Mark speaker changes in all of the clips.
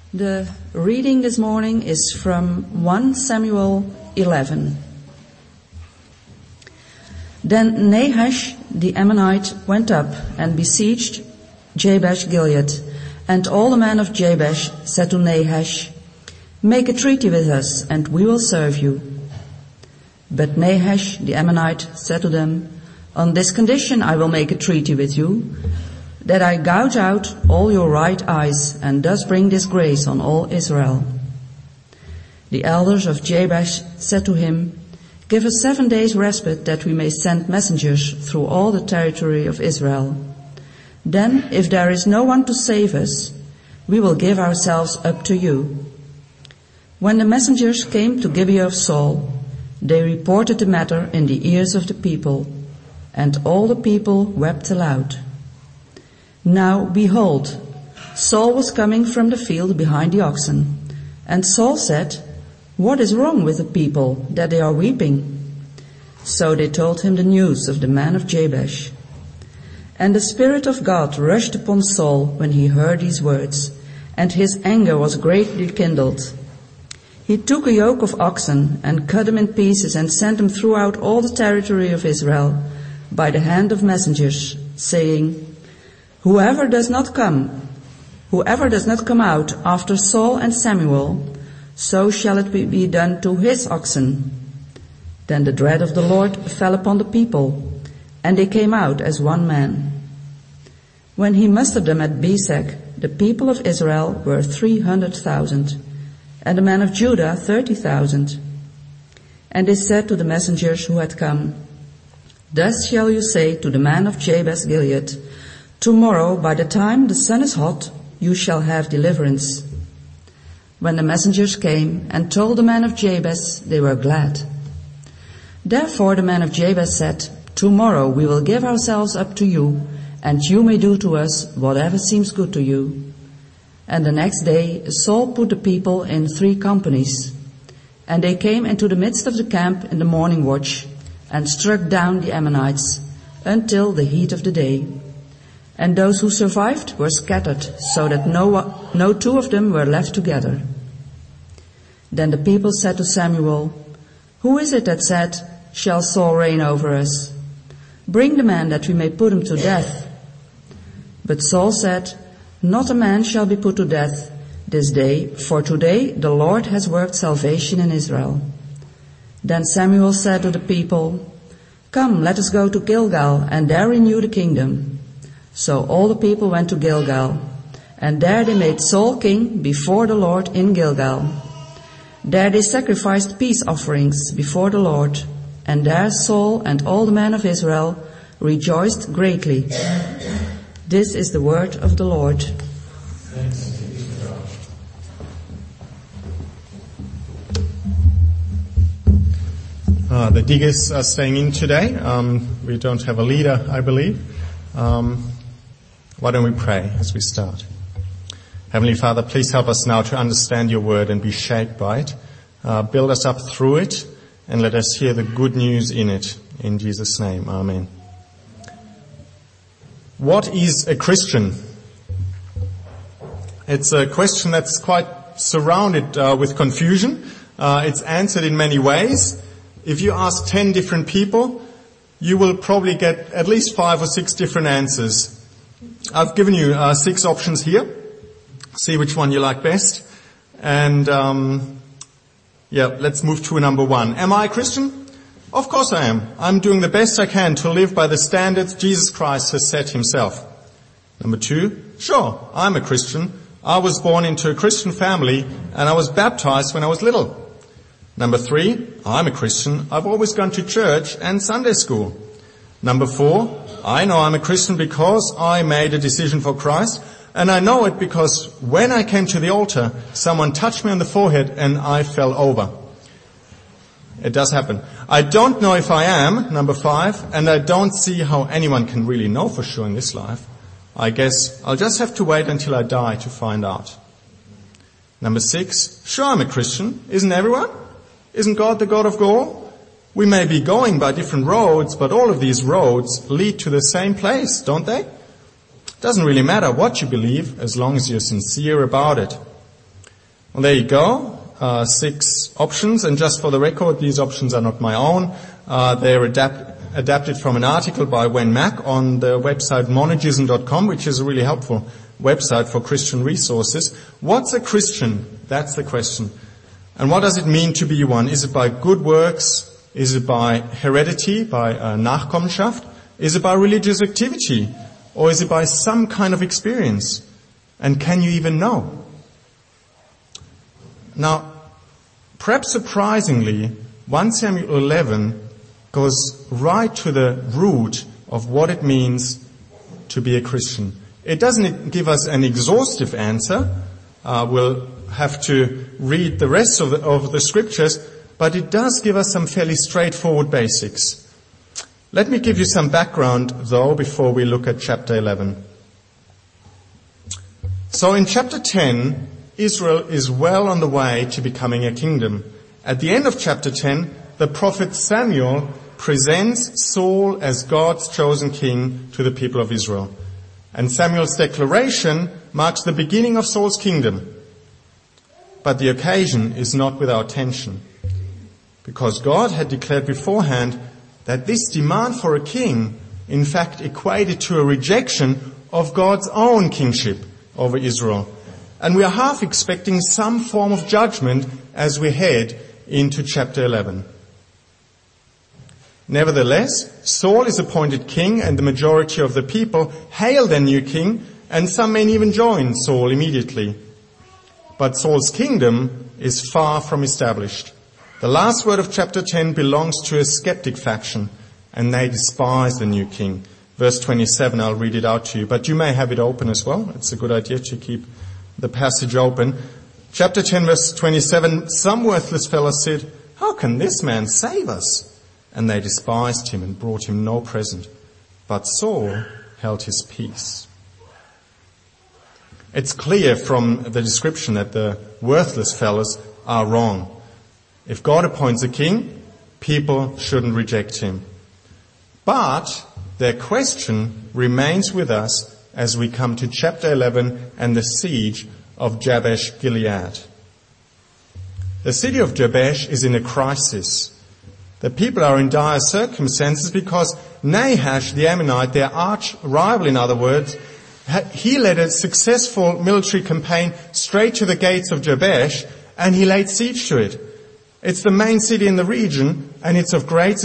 Speaker 1: The reading this morning is from 1 Samuel 11. Then Nahash the Ammonite went up and besieged Jabesh Gilead, and all the men of Jabesh said to Nahash, "Make a treaty with us, and we will serve you." But Nahash the Ammonite said to them, "On this condition I will make a treaty with you, that I gouge out all your right eyes, and thus bring disgrace on all Israel." The elders of Jabesh said to him, "Give us 7 days respite, that we may send messengers through all the territory of Israel. Then, if there is no one to save us, we will give ourselves up to you." When the messengers came to Gibeah of Saul, they reported the matter in the ears of the people, and all the people wept aloud. Now, behold, Saul was coming from the field behind the oxen, and Saul said, "What is wrong with the people, that they are weeping?" So they told him the news of the man of Jabesh. And the Spirit of God rushed upon Saul when he heard these words, and his anger was greatly kindled. He took a yoke of oxen and cut them in pieces and sent them throughout all the territory of Israel by the hand of messengers, saying, Whoever does not come out after Saul and Samuel, so shall it be done to his oxen. Then the dread of the Lord fell upon the people, and they came out as one man. When he mustered them at Bezek, the people of Israel were 300,000, and the men of Judah 30,000. And they said to the messengers who had come, "Thus shall you say to the man of Jabesh Gilead, Tomorrow, by the time the sun is hot, you shall have deliverance." When the messengers came and told the men of Jabesh, they were glad. Therefore the men of Jabesh said, "Tomorrow we will give ourselves up to you, and you may do to us whatever seems good to you." And the next day Saul put the people in 3 companies, and they came into the midst of the camp in the morning watch, and struck down the Ammonites until the heat of the day. And those who survived were scattered, so that no 2 of them were left together. Then the people said to Samuel, "Who is it that said, 'Shall Saul reign over us?' Bring the man that we may put him to death." But Saul said, "Not a man shall be put to death this day, for today the Lord has worked salvation in Israel." Then Samuel said to the people, "Come, let us go to Gilgal, and there renew the kingdom." So all the people went to Gilgal, and there they made Saul king before the Lord in Gilgal. There they sacrificed peace offerings before the Lord, and there Saul and all the men of Israel rejoiced greatly. This is the word of the Lord.
Speaker 2: The diggers are staying in today. We don't have a leader, I believe. Why don't we pray as we start? Heavenly Father, please help us now to understand your word and be shaped by it. Build us up through it, and let us hear the good news in it. In Jesus' name, amen. What is a Christian? It's a question that's quite surrounded with confusion. It's answered in many ways. If you ask 10 different people, you will probably get at least 5 or 6 different answers. I've given you 6 options here. See which one you like best. And let's move to number 1. Am I a Christian? Of course I am. I'm doing the best I can to live by the standards Jesus Christ has set himself. Number 2, sure, I'm a Christian. I was born into a Christian family, and I was baptized when I was little. Number 3, I'm a Christian. I've always gone to church and Sunday school. Number 4, I know I'm a Christian because I made a decision for Christ, and I know it because when I came to the altar, someone touched me on the forehead and I fell over. It does happen. I don't know if I am, number 5, and I don't see how anyone can really know for sure in this life. I guess I'll just have to wait until I die to find out. Number 6, sure, I'm a Christian. Isn't everyone? Isn't God the God of all? We may be going by different roads, but all of these roads lead to the same place, don't they? It doesn't really matter what you believe as long as you're sincere about it. Well, there you go. 6 options, and just for the record, these options are not my own. They're adapted from an article by Wen Mack on the website monergism.com, which is a really helpful website for Christian resources. What's a Christian? That's the question. And what does it mean to be one? Is it by good works? Is it by heredity, by Nachkommenschaft? Is it by religious activity? Or is it by some kind of experience? And can you even know? Now, perhaps surprisingly, 1 Samuel 11 goes right to the root of what it means to be a Christian. It doesn't give us an exhaustive answer. We'll have to read the rest of the scriptures, but it does give us some fairly straightforward basics. Let me give you some background, though, before we look at chapter 11. So in chapter 10, Israel is well on the way to becoming a kingdom. At the end of chapter 10, the prophet Samuel presents Saul as God's chosen king to the people of Israel. And Samuel's declaration marks the beginning of Saul's kingdom. But the occasion is not without tension, because God had declared beforehand that this demand for a king, in fact, equated to a rejection of God's own kingship over Israel. And we are half expecting some form of judgment as we head into chapter 11. Nevertheless, Saul is appointed king, and the majority of the people hail their new king, and some men even join Saul immediately. But Saul's kingdom is far from established. The last word of chapter 10 belongs to a skeptic faction, and they despise the new king. Verse 27, I'll read it out to you, but you may have it open as well. It's a good idea to keep the passage open. Chapter 10, verse 27, some worthless fellow said, "How can this man save us?" And they despised him and brought him no present. But Saul held his peace. It's clear from the description that the worthless fellows are wrong. If God appoints a king, people shouldn't reject him. But their question remains with us as we come to chapter 11 and the siege of Jabesh Gilead. The city of Jabesh is in a crisis. The people are in dire circumstances because Nahash the Ammonite, their arch rival in other words, he led a successful military campaign straight to the gates of Jabesh, and he laid siege to it. It's the main city in the region, and it's of great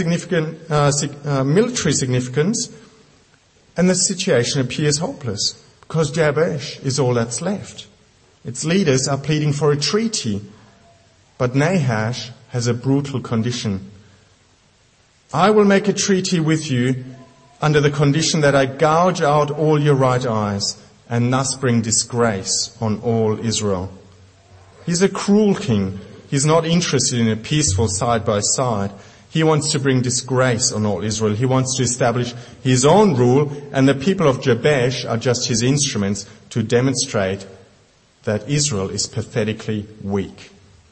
Speaker 2: military significance, and the situation appears hopeless because Jabesh is all that's left. Its leaders are pleading for a treaty, but Nahash has a brutal condition. "I will make a treaty with you under the condition that I gouge out all your right eyes and thus bring disgrace on all Israel." He's a cruel king. He's not interested in a peaceful side by side. He wants to bring disgrace on all Israel. He wants to establish his own rule, and the people of Jabesh are just his instruments to demonstrate that Israel is pathetically weak.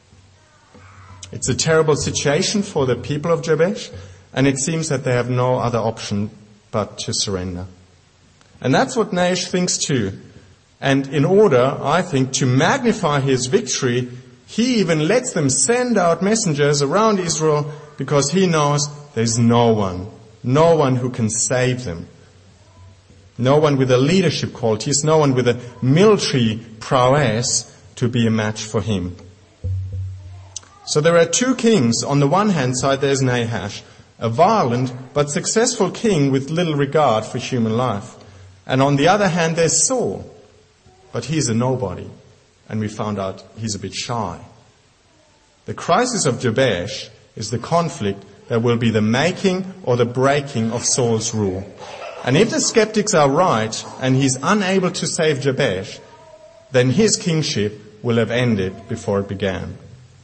Speaker 2: It's a terrible situation for the people of Jabesh, and it seems that they have no other option but to surrender. And that's what Nahash thinks too. And in order, I think, to magnify his victory, he even lets them send out messengers around Israel because he knows there's no one who can save them. No one with the leadership qualities, no one with a military prowess to be a match for him. So there are two kings. On the one hand side, there's Nahash, a violent but successful king with little regard for human life. And on the other hand, there's Saul, but he's a nobody. And we found out he's a bit shy. The crisis of Jabesh is the conflict that will be the making or the breaking of Saul's rule. And if the skeptics are right and he's unable to save Jabesh, then his kingship will have ended before it began.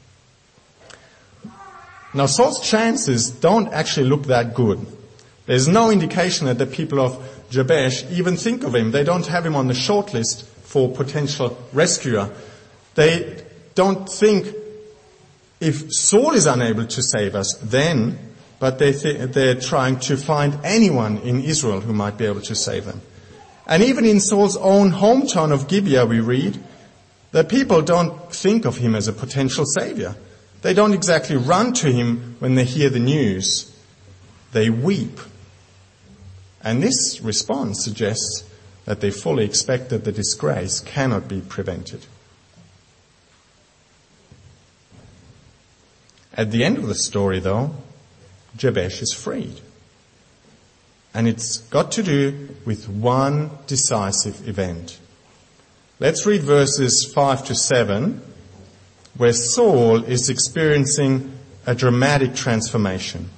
Speaker 2: Now Saul's chances don't actually look that good. There's no indication that the people of Jabesh even think of him. They don't have him on the shortlist for potential rescuer. They don't think if Saul is unable to save us, then, but they're trying to find anyone in Israel who might be able to save them. And even in Saul's own hometown of Gibeah, we read, The people don't think of him as a potential savior. They don't exactly run to him when they hear the news. They weep. And this response suggests that they fully expect that the disgrace cannot be prevented. At the end of the story, though, Jabesh is freed. And it's got to do with one decisive event. Let's read verses 5 to 7, where Saul is experiencing a dramatic transformation.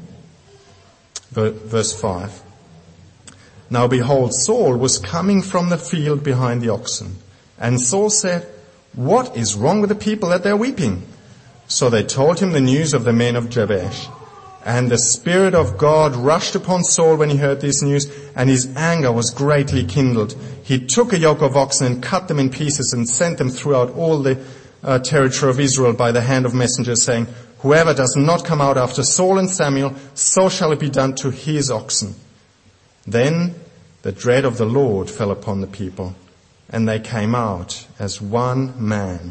Speaker 2: Verse 5. Now behold, Saul was coming from the field behind the oxen. And Saul said, "What is wrong with the people that they're weeping?" So they told him the news of the men of Jabesh. And the Spirit of God rushed upon Saul when he heard this news, and his anger was greatly kindled. He took a yoke of oxen and cut them in pieces and sent them throughout all the territory of Israel by the hand of messengers, saying, "Whoever does not come out after Saul and Samuel, so shall it be done to his oxen." Then the dread of the Lord fell upon the people, and they came out as one man.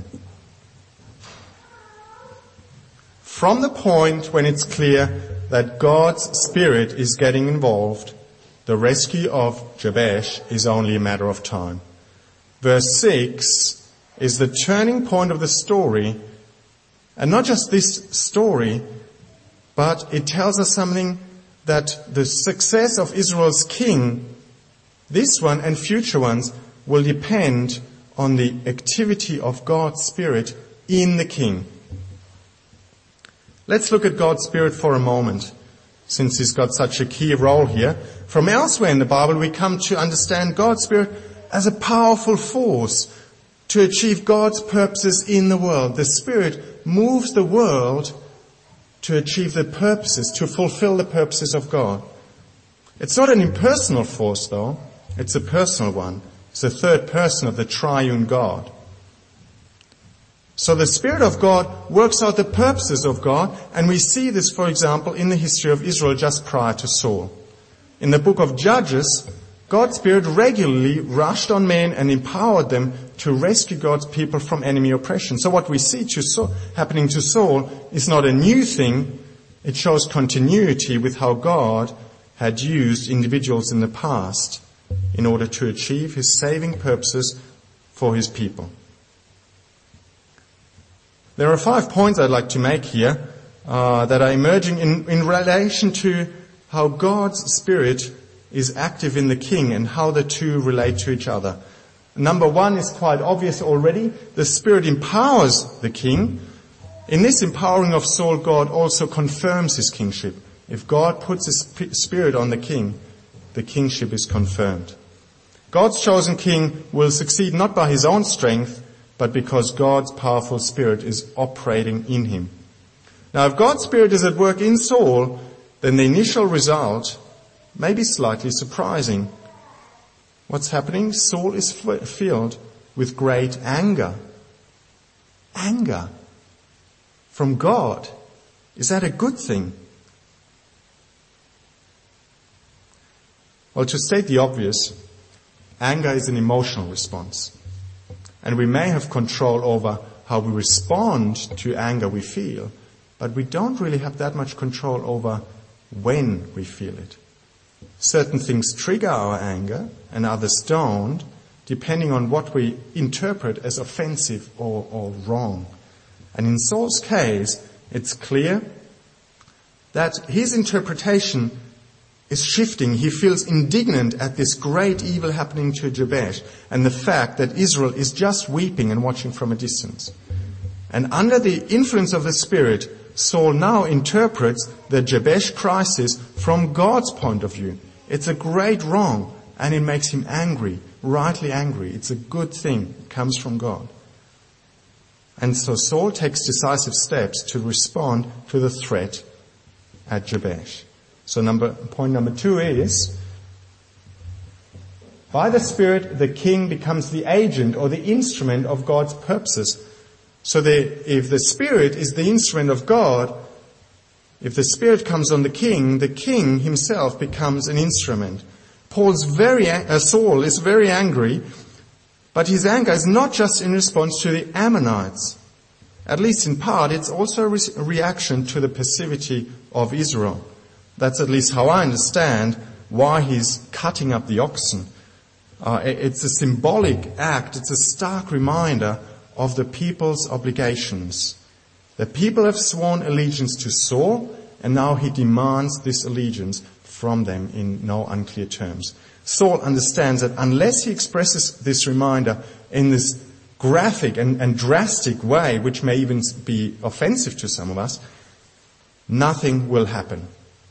Speaker 2: From the point when it's clear that God's Spirit is getting involved, the rescue of Jabesh is only a matter of time. Verse 6 is the turning point of the story, and not just this story, but it tells us something that the success of Israel's king, this one and future ones, will depend on the activity of God's Spirit in the king. Let's look at God's Spirit for a moment, since he's got such a key role here. From elsewhere in the Bible, we come to understand God's Spirit as a powerful force to achieve God's purposes in the world. The Spirit moves the world to achieve the purposes, to fulfill the purposes of God. It's not an impersonal force, though. It's a personal one. It's the third person of the triune God. So the Spirit of God works out the purposes of God, and we see this, for example, in the history of Israel just prior to Saul. In the book of Judges, God's Spirit regularly rushed on men and empowered them to rescue God's people from enemy oppression. So what we see happening to Saul is not a new thing. It shows continuity with how God had used individuals in the past in order to achieve his saving purposes for his people. There are 5 points I'd like to make here that are emerging in relation to how God's Spirit is active in the king and how the two relate to each other. Number 1 is quite obvious already. The Spirit empowers the king. In this empowering of Saul, God also confirms his kingship. If God puts his Spirit on the king, the kingship is confirmed. God's chosen king will succeed not by his own strength, but because God's powerful Spirit is operating in him. Now, if God's Spirit is at work in Saul, then the initial result may be slightly surprising. What's happening? Saul is filled with great anger. Anger from God. Is that a good thing? Well, to state the obvious, anger is an emotional response. And we may have control over how we respond to anger we feel, but we don't really have that much control over when we feel it. Certain things trigger our anger and others don't, depending on what we interpret as offensive or wrong. And in Saul's case, it's clear that his interpretation is shifting. He feels indignant at this great evil happening to Jabesh and the fact that Israel is just weeping and watching from a distance. And under the influence of the Spirit, Saul now interprets the Jabesh crisis from God's point of view. It's a great wrong, and it makes him angry, rightly angry. It's a good thing. It comes from God. And so Saul takes decisive steps to respond to the threat at Jabesh. So point number 2 is, by the Spirit, the king becomes the agent or the instrument of God's purposes. So if the Spirit is the instrument of God, if the Spirit comes on the king himself becomes an instrument. Saul is very angry, But his anger is not just in response to the Ammonites. At least in part, it's also a reaction to the passivity of Israel. That's at least how I understand why he's cutting up the oxen. It's a symbolic act. It's a stark reminder of the people's obligations. The people have sworn allegiance to Saul, and now he demands this allegiance from them in no unclear terms. Saul understands that unless he expresses this reminder in this graphic and drastic way, which may even be offensive to some of us, nothing will happen.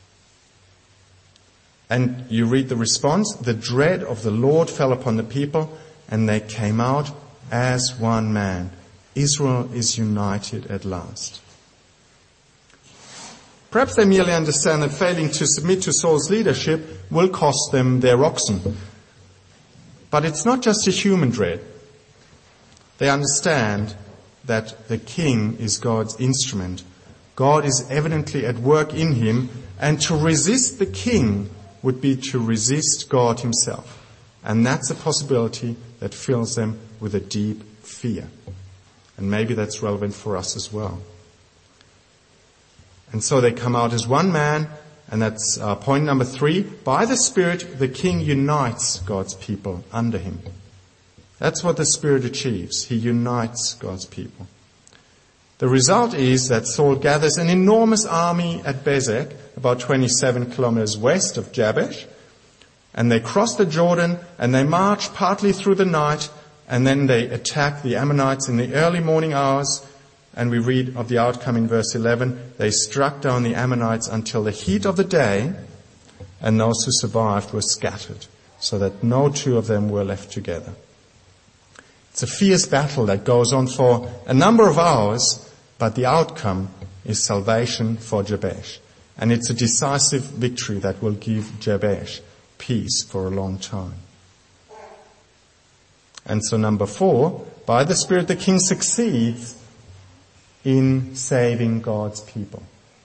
Speaker 2: And you read the response, the dread of the Lord fell upon the people, and they came out as one man. Israel is united at last. Perhaps they merely understand that failing to submit to Saul's leadership will cost them their oxen. But it's not just a human dread. They understand that the king is God's instrument. God is evidently at work in him, and to resist the king would be to resist God himself. And that's a possibility that fills them with a deep fear. And maybe that's relevant for us as well. And so they come out as one man, and that's point number 3. By the Spirit, the king unites God's people under him. That's what the Spirit achieves. He unites God's people. The result is that Saul gathers an enormous army at Bezek, about 27 kilometers west of Jabesh, and they cross the Jordan, and they march partly through the night, and then they attack the Ammonites in the early morning hours. And we read of the outcome in verse 11. They struck down the Ammonites until the heat of the day, and those who survived were scattered, so that no two of them were left together. It's a fierce battle that goes on for a number of hours, but the outcome is salvation for Jabesh. And it's a decisive victory that will give Jabesh peace for a long time. And so number 4, by the Spirit the king succeeds in saving God's people.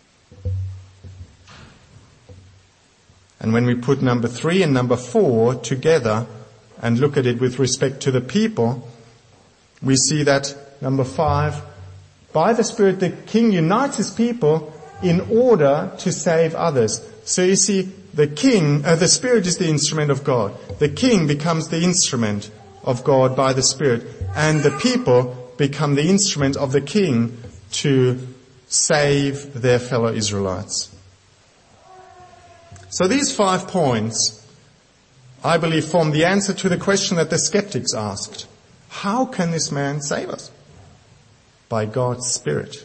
Speaker 2: And when we put number 3 and number 4 together and look at it with respect to the people, we see that number 5, by the Spirit the king unites his people in order to save others. So you see, the Spirit is the instrument of God. The king becomes the instrument of God by the Spirit, and the people become the instrument of the king to save their fellow Israelites. So these 5 points, I believe, form the answer to the question that the skeptics asked. How can this man save us? By God's Spirit.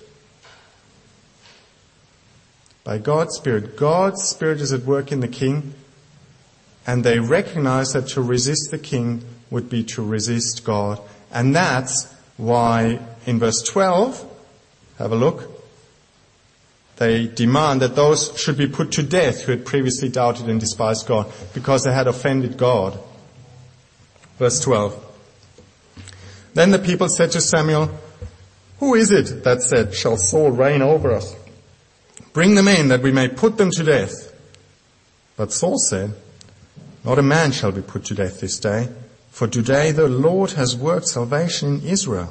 Speaker 2: By God's Spirit. God's Spirit is at work in the king, and they recognize that to resist the king would be to resist God. And that's why in verse 12, have a look, they demand that those should be put to death who had previously doubted and despised God, because they had offended God. Verse 12. Then the people said to Samuel, "Who is it that said, 'Shall Saul reign over us?' Bring them in that we may put them to death." But Saul said, "Not a man shall be put to death this day, for today the Lord has worked salvation in Israel."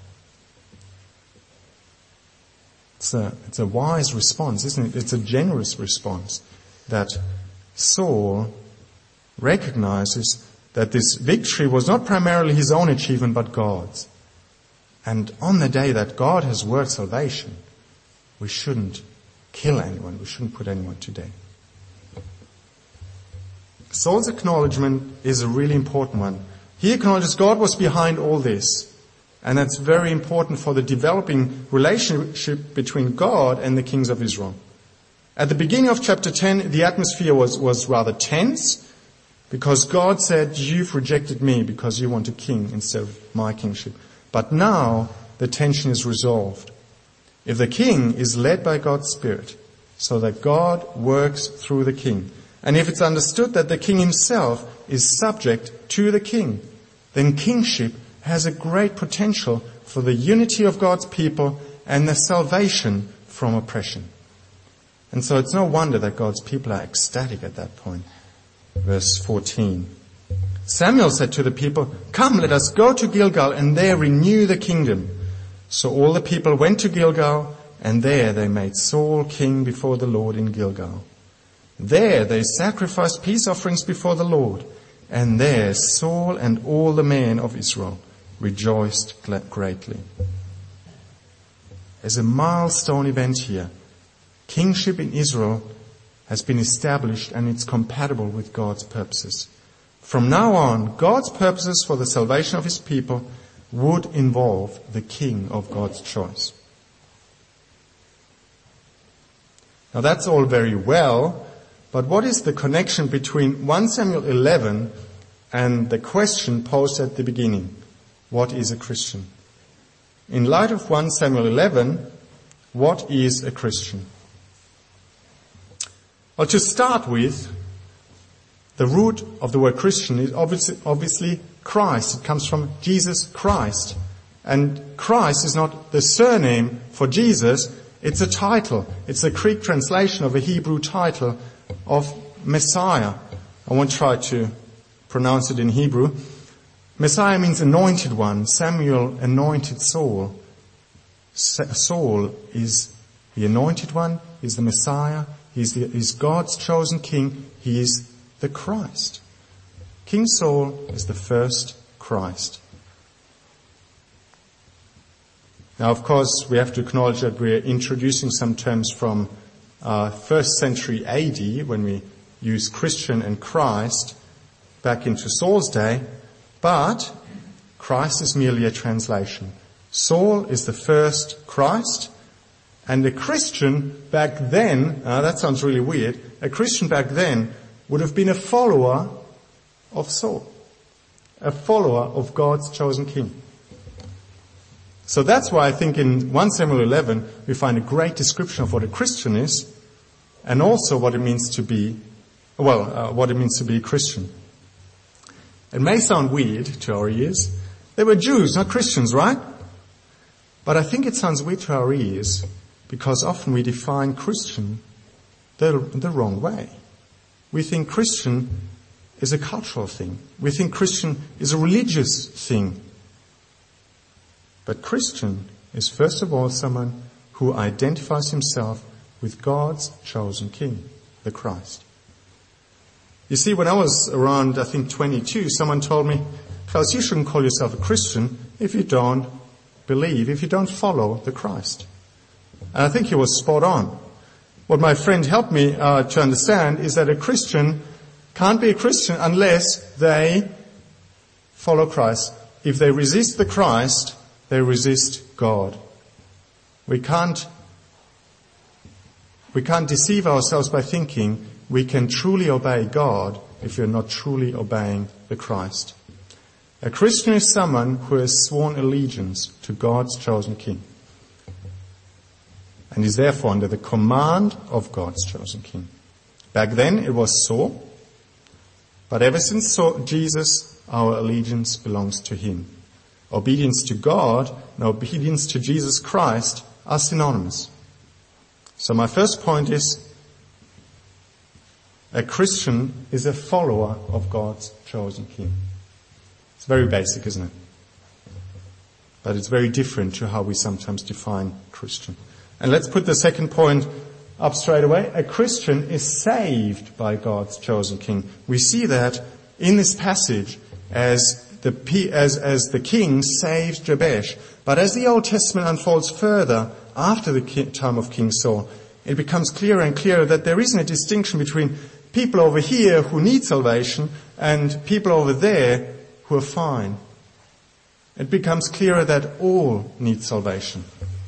Speaker 2: It's a wise response, isn't it? It's a generous response that Saul recognizes that this victory was not primarily his own achievement but God's. And on the day that God has worked salvation, we shouldn't kill anyone, we shouldn't put anyone to death. Saul's acknowledgement is a really important one. He acknowledges God was behind all this. And that's very important for the developing relationship between God and the kings of Israel. At the beginning of chapter 10, the atmosphere was rather tense, because God said, "You've rejected me because you want a king instead of my kingship." But now the tension is resolved. If the king is led by God's Spirit, so that God works through the king, and if it's understood that the king himself is subject to the king, then kingship has a great potential for the unity of God's people and the salvation from oppression. And so it's no wonder that God's people are ecstatic at that point. Verse 14. Samuel said to the people, "Come, let us go to Gilgal and there renew the kingdom." So all the people went to Gilgal, and there they made Saul king before the Lord in Gilgal. There they sacrificed peace offerings before the Lord, and there Saul and all the men of Israel rejoiced greatly. As a milestone event here, kingship in Israel has been established and it's compatible with God's purposes. From now on, God's purposes for the salvation of his people would involve the king of God's choice. Now that's all very well, but what is the connection between 1 Samuel 11 and the question posed at the beginning? What is a Christian? In light of 1 Samuel 11, what is a Christian? Well, to start with, the root of the word Christian is obviously Christ. It comes from Jesus Christ. And Christ is not the surname for Jesus, it's a title. It's a Greek translation of a Hebrew title of Messiah. I won't try to pronounce it in Hebrew. Messiah means anointed one. Samuel anointed Saul. Saul is the anointed one, is the Messiah, he's God's chosen king, he is the Christ. King Saul is the first Christ. Now, of course, we have to acknowledge that we're introducing some terms from 1st century AD, when we use Christian and Christ, back into Saul's day, but Christ is merely a translation. Saul is the first Christ, and a Christian back then, that sounds really weird, a Christian back then would have been a follower of Saul, a follower of God's chosen king. So that's why I think in 1 Samuel 11 we find a great description of what a Christian is, and also what it means to be, what it means to be a Christian. It may sound weird to our ears. They were Jews, not Christians, right? But I think it sounds weird to our ears because often we define Christian the wrong way. We think Christian is a cultural thing. We think Christian is a religious thing. But Christian is first of all someone who identifies himself with God's chosen king, the Christ. You see, when I was around, I think 22, someone told me, "Klaus, you shouldn't call yourself a Christian if you don't believe, if you don't follow the Christ." And I think he was spot on. What my friend helped me to understand is that a Christian can't be a Christian unless they follow Christ. If they resist the Christ, they resist God. We can't deceive ourselves by thinking we can truly obey God if we're not truly obeying the Christ. A Christian is someone who has sworn allegiance to God's chosen king and is therefore under the command of God's chosen king. Back then it was Saul, but ever since Jesus, our allegiance belongs to him. Obedience to God and obedience to Jesus Christ are synonymous. So my first point is, a Christian is a follower of God's chosen king. It's very basic, isn't it? But it's very different to how we sometimes define Christian. And let's put the second point up straight away. A Christian is saved by God's chosen king. We see that in this passage as the king saved Jabesh. But as the Old Testament unfolds further after the time of King Saul, it becomes clearer and clearer that there isn't a distinction between people over here who need salvation and people over there who are fine. It becomes clearer that all need salvation.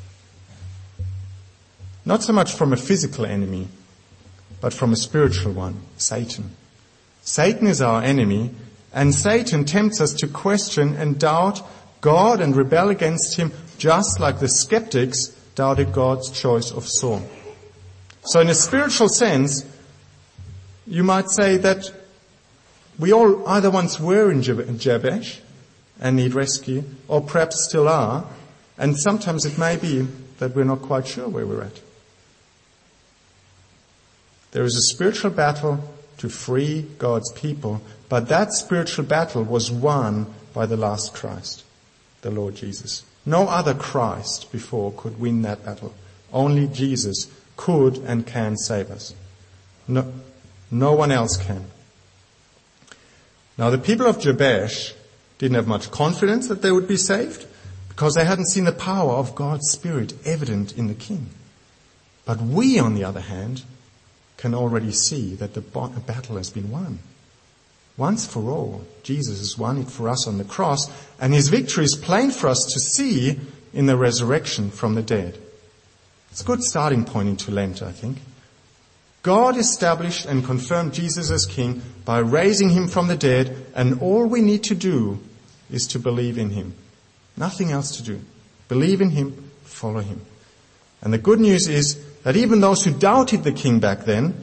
Speaker 2: Not so much from a physical enemy, but from a spiritual one, Satan. Satan is our enemy, and Satan tempts us to question and doubt God and rebel against him, just like the skeptics doubted God's choice of Saul. So in a spiritual sense, you might say that we all either once were in Jabesh and need rescue, or perhaps still are, and sometimes it may be that we're not quite sure where we're at. There is a spiritual battle to free God's people, but that spiritual battle was won by the last Christ, the Lord Jesus. No other Christ before could win that battle. Only Jesus could and can save us. No one else can. Now the people of Jabesh didn't have much confidence that they would be saved because they hadn't seen the power of God's Spirit evident in the king. But we, on the other hand, can already see that the battle has been won. Once for all, Jesus has won it for us on the cross, and his victory is plain for us to see in the resurrection from the dead. It's a good starting point into Lent, I think. God established and confirmed Jesus as king by raising him from the dead, and all we need to do is to believe in him. Nothing else to do. Believe in him, follow him. And the good news is that even those who doubted the king back then,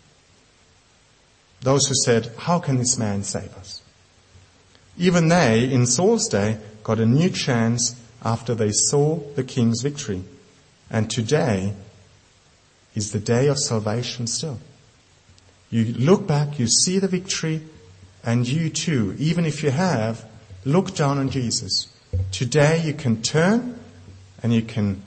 Speaker 2: those who said, how can this man save us? Even they, in Saul's day, got a new chance after they saw the king's victory. And today is the day of salvation still. You look back, you see the victory, and you too, even if you have, look down on Jesus. Today you can turn and you can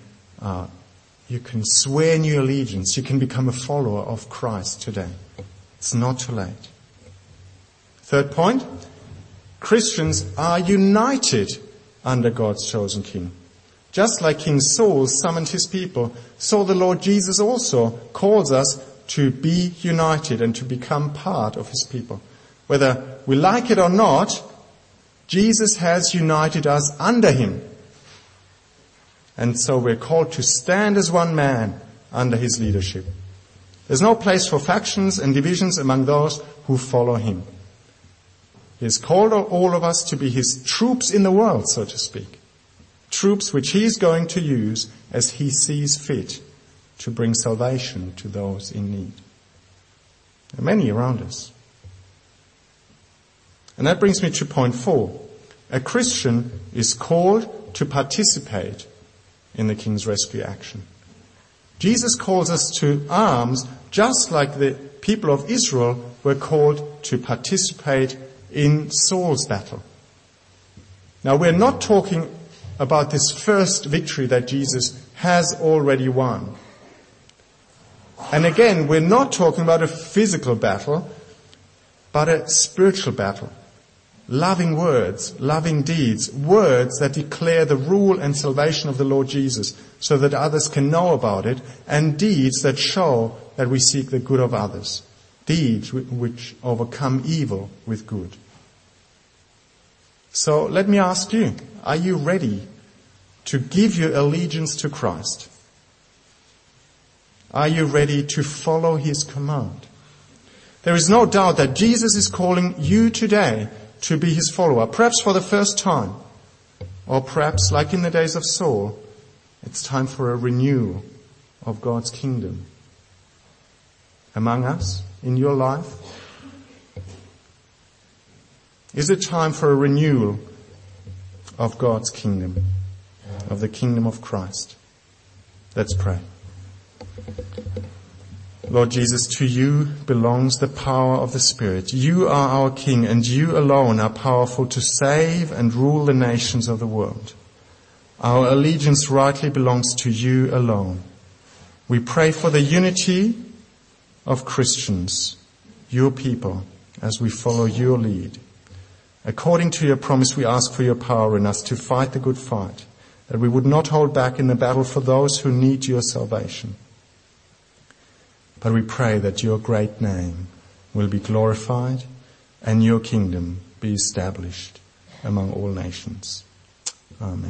Speaker 2: swear new allegiance. You can become a follower of Christ today. It's not too late. Third point, Christians are united under God's chosen king. Just like King Saul summoned his people, so the Lord Jesus also calls us to be united and to become part of his people. Whether we like it or not, Jesus has united us under him. And so we're called to stand as one man under his leadership. There's no place for factions and divisions among those who follow him. He has called all of us to be his troops in the world, so to speak. Troops which he is going to use as he sees fit to bring salvation to those in need. There are many around us. And that brings me to point 4. A Christian is called to participate in the king's rescue action. Jesus calls us to arms just like the people of Israel were called to participate in Saul's battle. Now we're not talking about this first victory that Jesus has already won. And again, we're not talking about a physical battle, but a spiritual battle. Loving words, loving deeds, words that declare the rule and salvation of the Lord Jesus so that others can know about it, and deeds that show that we seek the good of others. Deeds which overcome evil with good. So let me ask you, are you ready to give your allegiance to Christ? Are you ready to follow his command? There is no doubt that Jesus is calling you today to be his follower, perhaps for the first time, or perhaps, like in the days of Saul, it's time for a renewal of God's kingdom among us, in your life. Is it time for a renewal of God's kingdom, of the kingdom of Christ? Let's pray. Lord Jesus, to you belongs the power of the Spirit. You are our King, and you alone are powerful to save and rule the nations of the world. Our allegiance rightly belongs to you alone. We pray for the unity of Christians, your people, as we follow your lead. According to your promise, we ask for your power in us to fight the good fight, that we would not hold back in the battle for those who need your salvation. But we pray that your great name will be glorified and your kingdom be established among all nations. Amen.